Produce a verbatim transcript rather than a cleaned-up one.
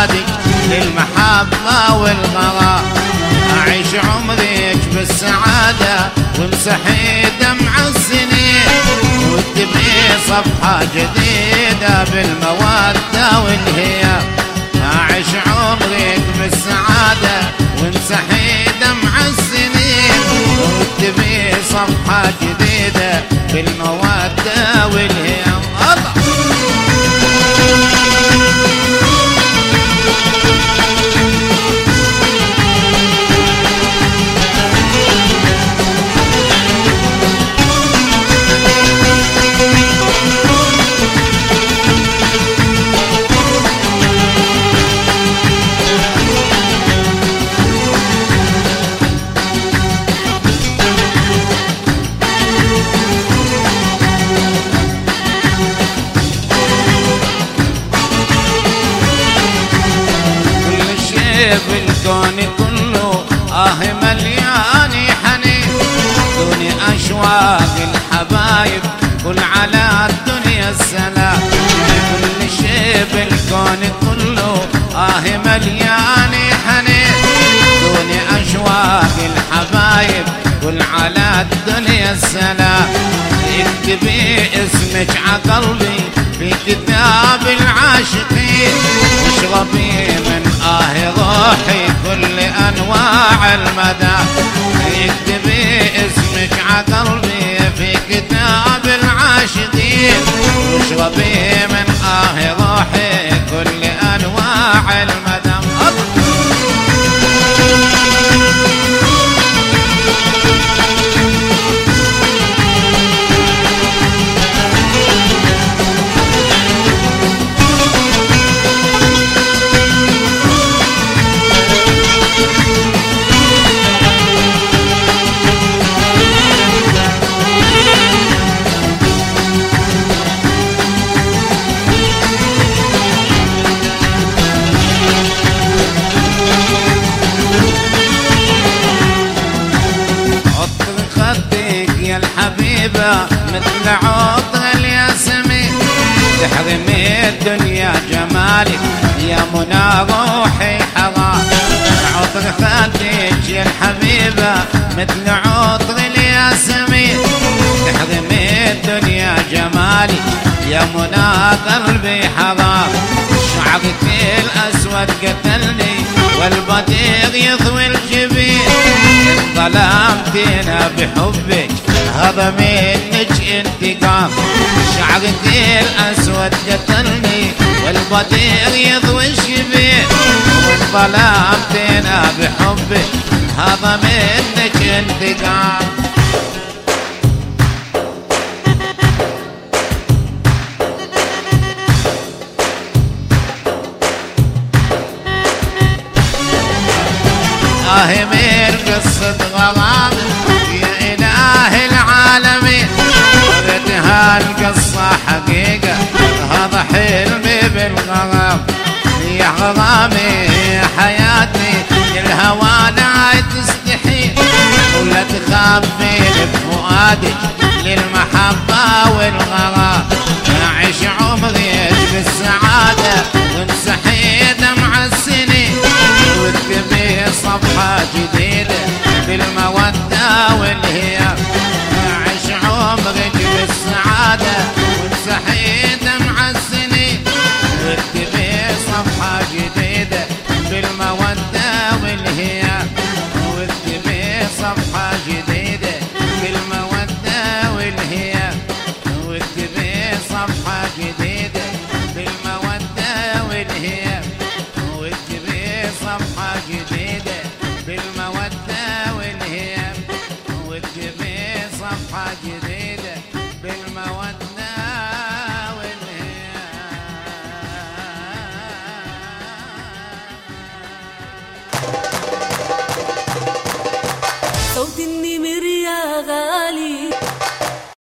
فؤادك للمحبة والغرام. أعيش عمرك بالسعادة وامسحي دمع السنين، واكتبي صفحة جديدة بالمودة والهيام. أعيش عمرك بالسعادة وامسحي دمع السنين، واكتبي صفحة جديدة بالمودة والهيام. الله بالكون كله آه مليان حنين، دوني أشواق الحبايب كل على الدنيا السلام. كل شيء بالكون كله آه مليان حنين، دوني أشواق الحبايب كل على الدنيا السلام. اكتبي اسمك عقلبي في كتاب العاشقين، واشربي من آه روحي كل أنواع المدى. اكتبي اسمك عقلبي في كتاب العاشقين، واشربي من آه روحي كل أنواع المدى. مثل عطر الياسمين تحرمي الدنيا جمالك يا منى روحي حرام. عطر خدك يا الحبيبة مثل عطر الياسمين تحرمي الدنيا جمالك يا منى قلبي حرام. شعرك الأسود قتلني والبدير يضوي الجبين، ظلمتنا بحبك هذا منك انتقام. شعرك الأسود قتلني والبدير يضوي الجبين، ظلمتنا بحبك هذا منك انتقام. آه من قصة غرام يا إله العالمين، ردها القصة حقيقة هذا حلمي بالغرام. يا غرامي يا حياتي الهوى لا تستحي، ولا تخافين بفؤادك للمحبة والغرام. أعيش عمري بالسعادة وامسحي دمع السنين، واكتبي صفحة جديدة